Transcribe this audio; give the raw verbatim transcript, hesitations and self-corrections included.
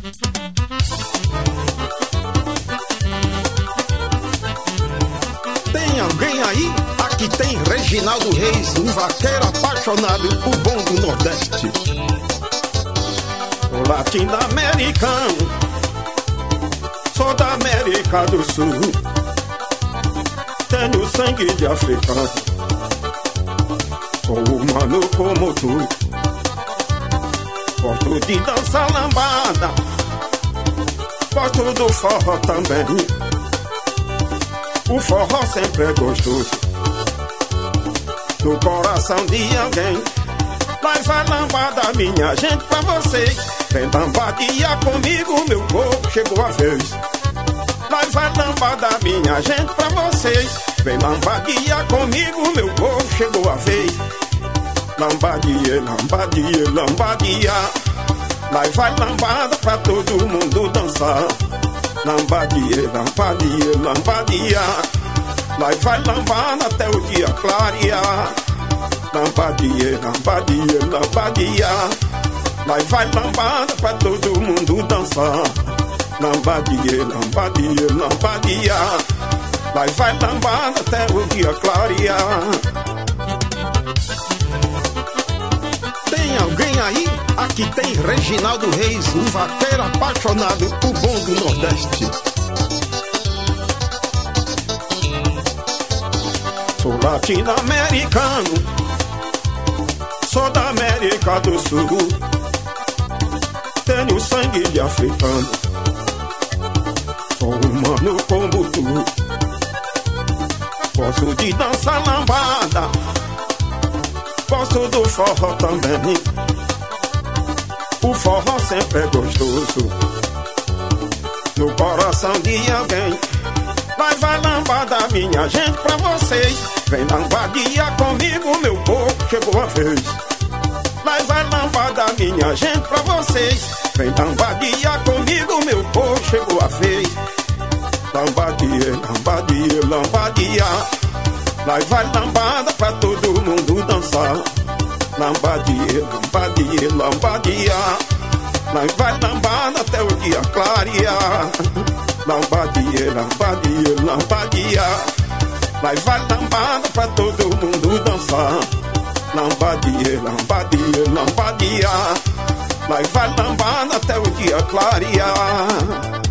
Tem alguém aí? Aqui tem Reginaldo Reis, um vaqueiro apaixonado por bom do Nordeste. Sou latino-americano, sou da América do Sul, tenho sangue de africano, sou humano como tu. Gosto de dançar lambada, gosto do forró também. O forró sempre é gostoso, do coração de alguém. Mas vai lambada, minha gente, pra vocês. Vem lambadia comigo, meu povo, chegou a vez. Mas vai lambada, minha gente, pra vocês. Vem lambadia comigo, meu povo, chegou a vez. Lambadia, lambadia, lambadia. Mas vai lambada pra todo mundo dançar. Lambadia, lambadia, lambadia. Mas vai lambada até o dia clarear. Lambadia, lambadia, lambadia. Mas vai lambada pra todo mundo dançar. Lambadia, lambadia, lambadia. Mas vai lambada até o dia clarear. Tem alguém aí? Aqui tem Reginaldo Reis, um vaqueiro apaixonado por bom do Nordeste. Sou latino-americano, sou da América do Sul, tenho sangue de africano, sou humano como tu. Gosto de dançar lambada, gosto do forró também. O forró sempre é gostoso, no coração de alguém. Mas vai lambada, minha gente, pra vocês. Vem lambadia comigo, meu povo, chegou a vez. Mas vai lambada, minha gente, pra vocês. Vem lambadia comigo, meu povo, chegou a vez. Lambadia, lambadia, lambadia. Mas vai lambada pra todo mundo dançar. Lambadia, lambadia, lambadia. Mas vai lambada até o dia clarear. Lambadia, lambadia, lambadia. Mas vai lambada pra todo mundo dançar. Lambadia, lambadia, lambadia. Mas vai lambada até o dia clarear.